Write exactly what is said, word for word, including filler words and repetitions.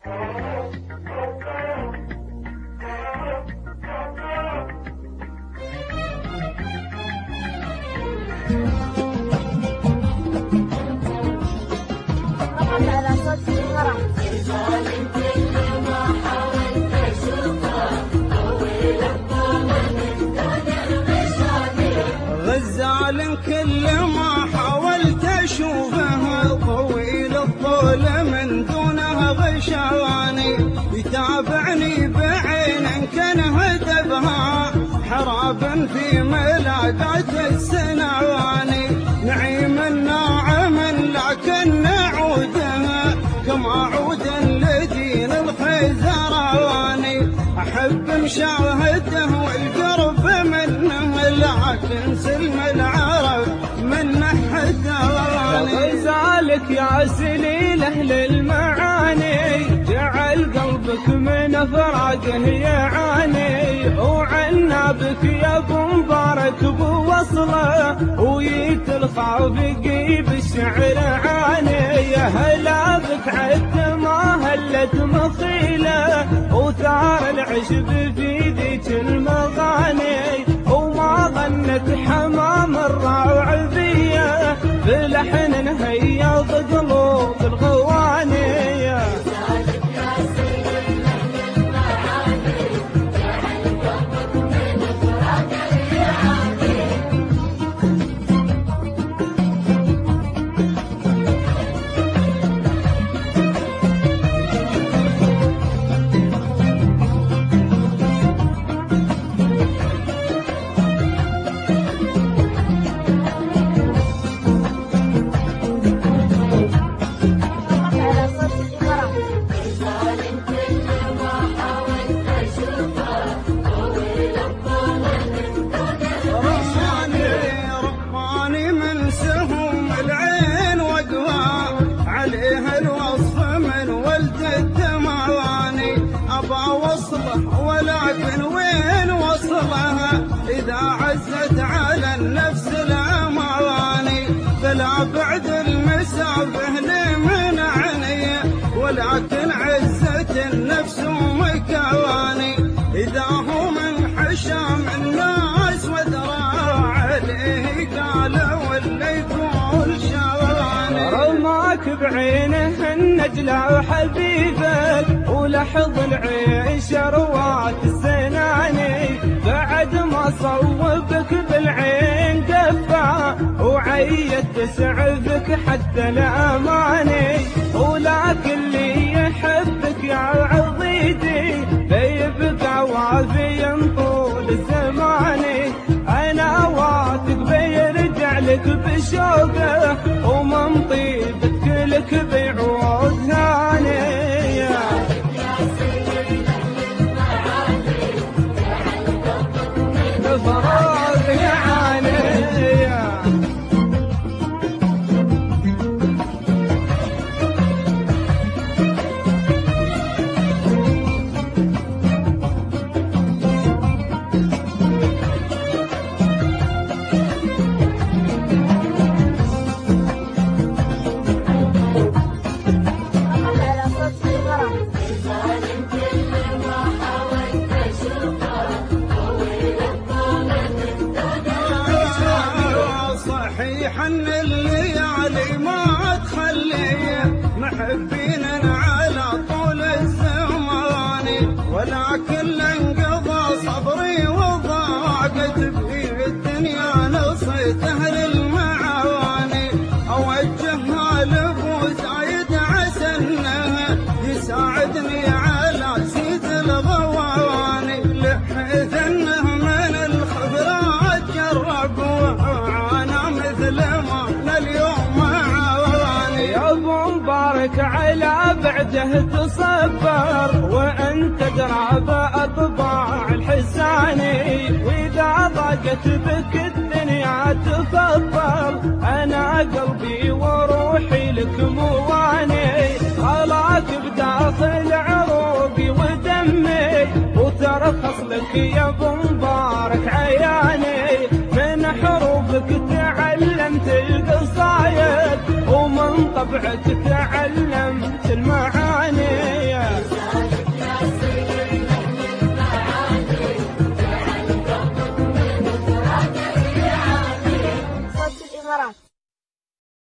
غزال كل ما حاولت اشوفه طويل الطول من دونه غشواني يتابعني بعين كان هدفها حراب في ملاقات السنواني نعيم الناعم لكن نعودها كما عود لدين الخيزراني احب مشاهده والقرب منه لكن سلم العرب من حدواني غزالك يا سليل اهل المعاني جعل قلبك من فراقه يعاني وعنا بك يا ابو مبارك بوصله ويت الخافقي بالشعر عاني يا هلا بك عد ما هلت مخيله وثار العشب في ذيك المغاني وما غنت حمام الراوع فيا بلحن هيض قلوب الغواني ولكن وين وصلها إذا عزت على النفس الأمواني فلا بعد المسافة لي منعني ولكن عزت النفس مكواني إذا هو من حشام الناس وذراع عليه قالوا اللي يقول شواني رماك بعينه النجلة وحبيبك ولحظ العيش روات السناني بعد ما صوبك بالعين دفع وعيت تسعفك حتى الاماني ولكن اللي يحبك يا عضيدي بيبقى وافيا طول الزمان انا واثق بيرجع لك بشوقه ومن طيبتك لك بيعود ثاني فراغ يعاني حن الليالي ما تخلي محبين على طول الزمان ولكن لانقضى صبري وضاقت في الدنيا نصيت اهل المعواني اوجهها لابو زايد عسى انه يساعدني على سيد الغواني لحيث انه من الخبرات جرب وانا مثل ما اليوم معواني يا ابو مبارك على بعده تصبر وانت درى باطباع الحساني واذا ضاقت بك الدنيا تفضل انا قلبي وروحي لك مواني خلاك بداخل عروقي ودمي وترخص لك يا ابو مبارك عياني من حروفك تعلمت القصايد ومن طبعك تعلمت المعاني الثغرات.